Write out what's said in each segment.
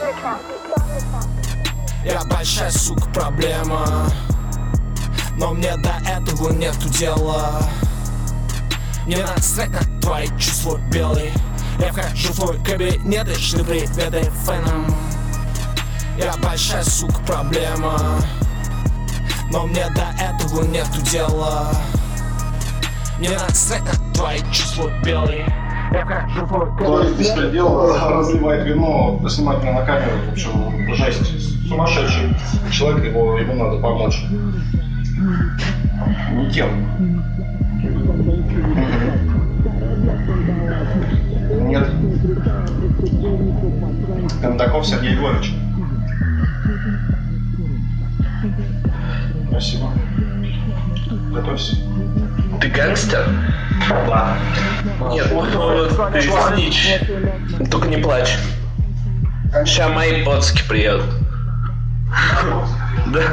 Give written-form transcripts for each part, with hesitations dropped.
Я большая, сука, проблема, но мне до этого нету дела. Мне насрать на твои чувства белые. Я вхожу в твой кабинет и шлю приветы фэнам. Я большая, сука, проблема, но мне до этого нету дела. Мне насрать на твои чувства белые. Кто из беспредел разливает вино, снимать меня на камеру, в общем, жесть. Сумасшедший человек, ему надо помочь. Не тем. Нет. Кондаков Сергей Егорович. Спасибо. Готовься. Ты гангстер? Да. Нет, ты снич. Только не плачь. Сейчас мои поцки приедут. Да.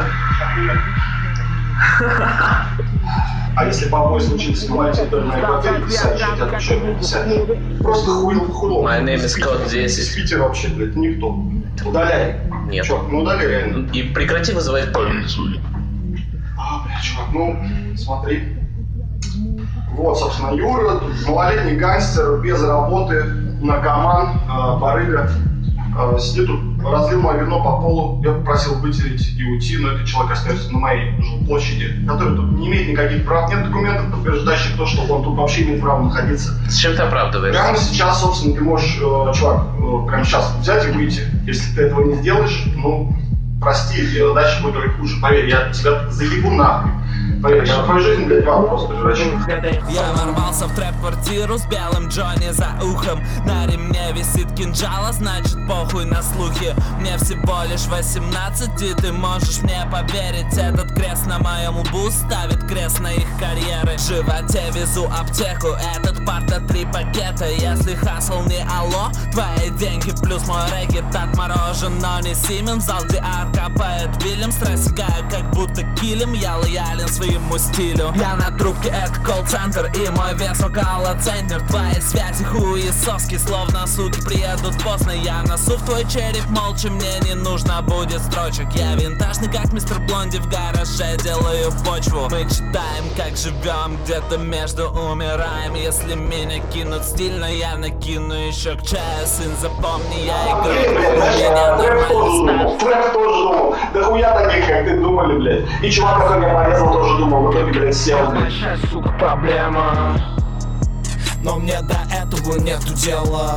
А если побой случится на моей территории, на квартире, ты сядешь, я тебя отвечаю, не сядешь. Просто худом. My name is Code 10. Из Питера вообще, блядь, никто. Удаляй. Нет. Чувак, ну удаляй реально. И прекрати вызывать полицию. Блядь, чувак, ну, смотри. Вот, собственно, Юра, малолетний гангстер, без работы, наркоман, барыга. Сидит тут, разлил мое вино по полу, я попросил вытереть и уйти, но этот человек остается на моей жилплощади, который тут не имеет никаких прав, нет документов, подтверждающих то, что он тут вообще имеет право находиться. С чем ты оправдываешься? Прямо сейчас, собственно, ты можешь, чувак, прямо сейчас взять и выйти. Если ты этого не сделаешь, ну, прости, дальше будет только хуже. Поверь, я тебя заебу нахуй. Поверь, я твою жизнь, блядь, вам просто превращу. Я ворвался в трэп-квартиру с белым Джонни за ухом. На ремне висит кинжал, а значит похуй на слухи. Мне всего лишь 18, и ты можешь мне поверить. Этот крест на моем лбу ставит крест на их карьеры. В животе везу аптеку, этот парта 3 пакета. Если хасл не алло, твои деньги плюс мой рэкет отморожен, но не Симен. В зал, где капает Вильямс, рассекаю как будто килем. Я лоялен своему стилю. Я на трубке, это колл-центр, и мой вес около центнер. Твои связи хуесоски, словно суки приедут поздно. Я носу в твой череп молча, мне не нужно будет строчек. Я винтажный, как мистер Блонди, в гараже делаю почву. Мы читаем, как живем, где-то между умираем. Если меня кинут стильно, я накину еще к чаю. Сын, запомни, я играю, у меня нормально. Трэп тоже думал. Да хуя таких, как ты думали, блядь. И чувак, который меня порезал, тоже думал. В итоге, блядь, сел, блядь. Большая, сука, проблема, но мне до этого нету дела.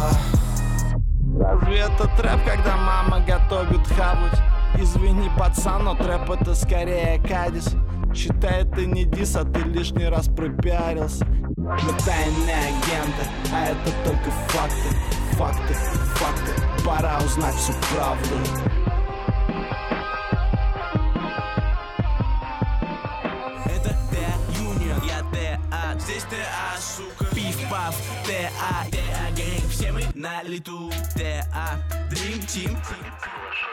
Разве это трэп, когда мама готовит хавать? Извини, пацан, но трэп это скорее кадис. Считай, это не дис, а ты лишний раз пропиарился. Мы тайные агенты, а это только факты. Факты, факты, пора узнать всю правду. Это Т-Юнион, я Т-А, здесь Т-А, сука. Пиф-паф, Т-А, Т-А, гэнг, все мы на лету. Т-А, Dream Team.